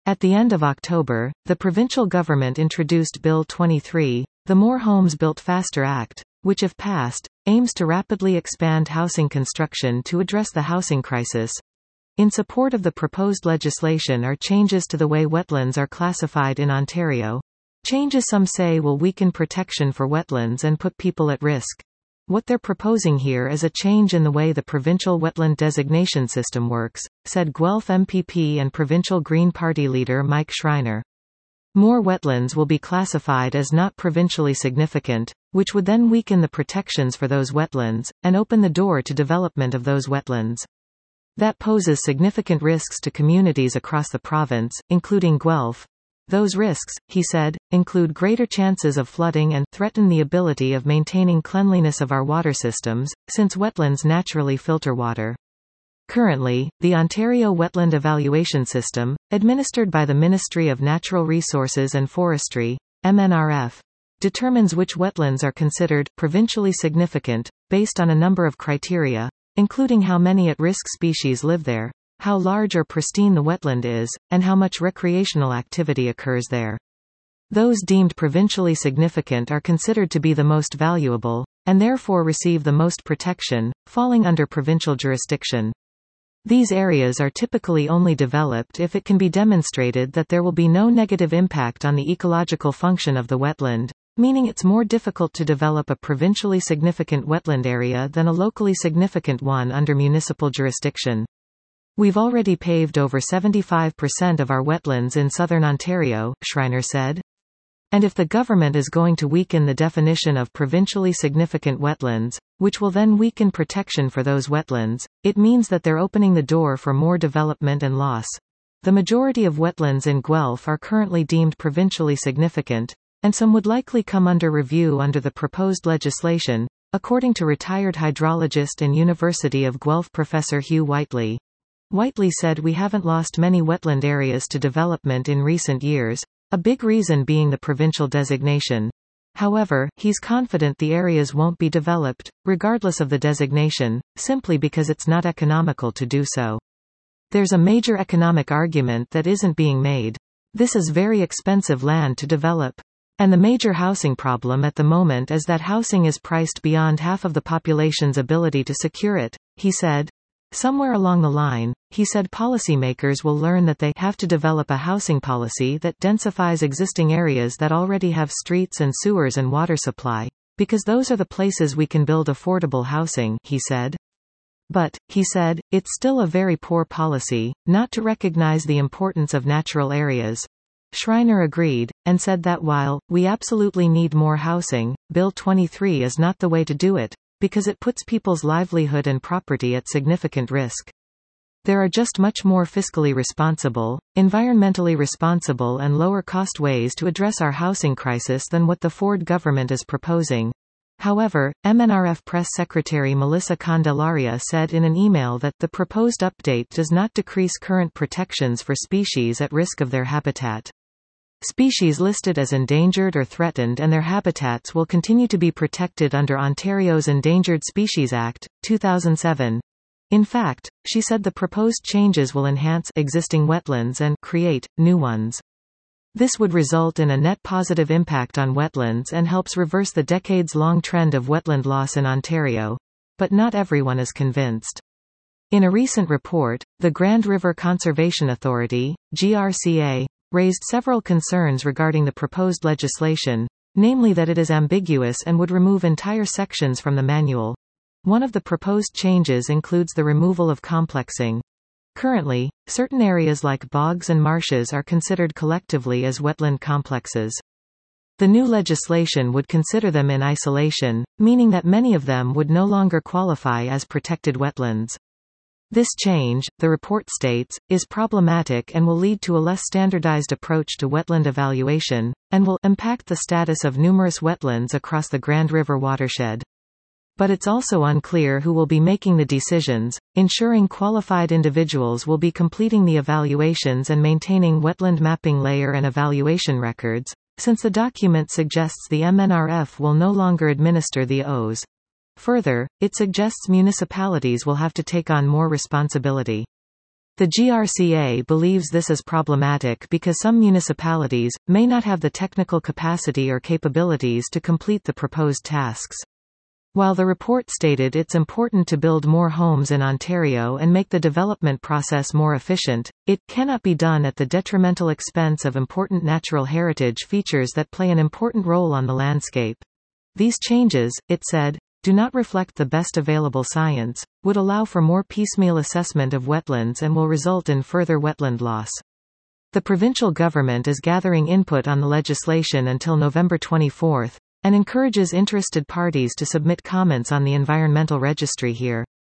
At the end of October, the provincial government introduced Bill 23, the More Homes Built Faster Act, which if passed, aims to rapidly expand housing construction to address the housing crisis. In support of the proposed legislation are changes to the way wetlands are classified in Ontario. Changes some say will weaken protection for wetlands and put people at risk. What they're proposing here is a change in the way the provincial wetland designation system works, said Guelph MPP and provincial Green Party leader Mike Schreiner. More wetlands will be classified as not provincially significant, which would then weaken the protections for those wetlands, and open the door to development of those wetlands. That poses significant risks to communities across the province, including Guelph. Those risks, he said, include greater chances of flooding and threaten the ability of maintaining cleanliness of our water systems, since wetlands naturally filter water. Currently, the Ontario Wetland Evaluation System, administered by the Ministry of Natural Resources and Forestry, MNRF, determines which wetlands are considered provincially significant, based on a number of criteria, including how many at-risk species live there, how large or pristine the wetland is, and how much recreational activity occurs there. Those deemed provincially significant are considered to be the most valuable, and therefore receive the most protection, falling under provincial jurisdiction. These areas are typically only developed if it can be demonstrated that there will be no negative impact on the ecological function of the wetland, meaning it's more difficult to develop a provincially significant wetland area than a locally significant one under municipal jurisdiction. We've already paved over 75% of our wetlands in southern Ontario, Schreiner said. And if the government is going to weaken the definition of provincially significant wetlands, which will then weaken protection for those wetlands, it means that they're opening the door for more development and loss. The majority of wetlands in Guelph are currently deemed provincially significant, and some would likely come under review under the proposed legislation, according to retired hydrologist and University of Guelph professor Hugh Whiteley. Whiteley said we haven't lost many wetland areas to development in recent years, a big reason being the provincial designation. However, he's confident the areas won't be developed, regardless of the designation, simply because it's not economical to do so. There's a major economic argument that isn't being made. This is very expensive land to develop. And the major housing problem at the moment is that housing is priced beyond half of the population's ability to secure it, he said. Somewhere along the line, he said policymakers will learn that they have to develop a housing policy that densifies existing areas that already have streets and sewers and water supply, because those are the places we can build affordable housing, he said. But, he said, it's still a very poor policy, not to recognize the importance of natural areas. Schreiner agreed, and said that while we absolutely need more housing, Bill 23 is not the way to do it, because it puts people's livelihood and property at significant risk. There are just much more fiscally responsible, environmentally responsible and lower-cost ways to address our housing crisis than what the Ford government is proposing. However, MNRF Press Secretary Melissa Candelaria said in an email that the proposed update does not decrease current protections for species at risk of their habitat. Species listed as endangered or threatened and their habitats will continue to be protected under Ontario's Endangered Species Act, 2007. In fact, she said the proposed changes will enhance existing wetlands and create new ones. This would result in a net positive impact on wetlands and helps reverse the decades-long trend of wetland loss in Ontario. But not everyone is convinced. In a recent report, the Grand River Conservation Authority, GRCA, raised several concerns regarding the proposed legislation, namely that it is ambiguous and would remove entire sections from the manual. One of the proposed changes includes the removal of complexing. Currently, certain areas like bogs and marshes are considered collectively as wetland complexes. The new legislation would consider them in isolation, meaning that many of them would no longer qualify as protected wetlands. This change, the report states, is problematic and will lead to a less standardized approach to wetland evaluation, and will impact the status of numerous wetlands across the Grand River watershed. But it's also unclear who will be making the decisions, ensuring qualified individuals will be completing the evaluations and maintaining wetland mapping layer and evaluation records, since the document suggests the MNRF will no longer administer the Os. Further, it suggests municipalities will have to take on more responsibility. The GRCA believes this is problematic because some municipalities may not have the technical capacity or capabilities to complete the proposed tasks. While the report stated it's important to build more homes in Ontario and make the development process more efficient, it cannot be done at the detrimental expense of important natural heritage features that play an important role on the landscape. These changes, it said, do not reflect the best available science, would allow for more piecemeal assessment of wetlands and will result in further wetland loss. The provincial government is gathering input on the legislation until November 24, and encourages interested parties to submit comments on the environmental registry here.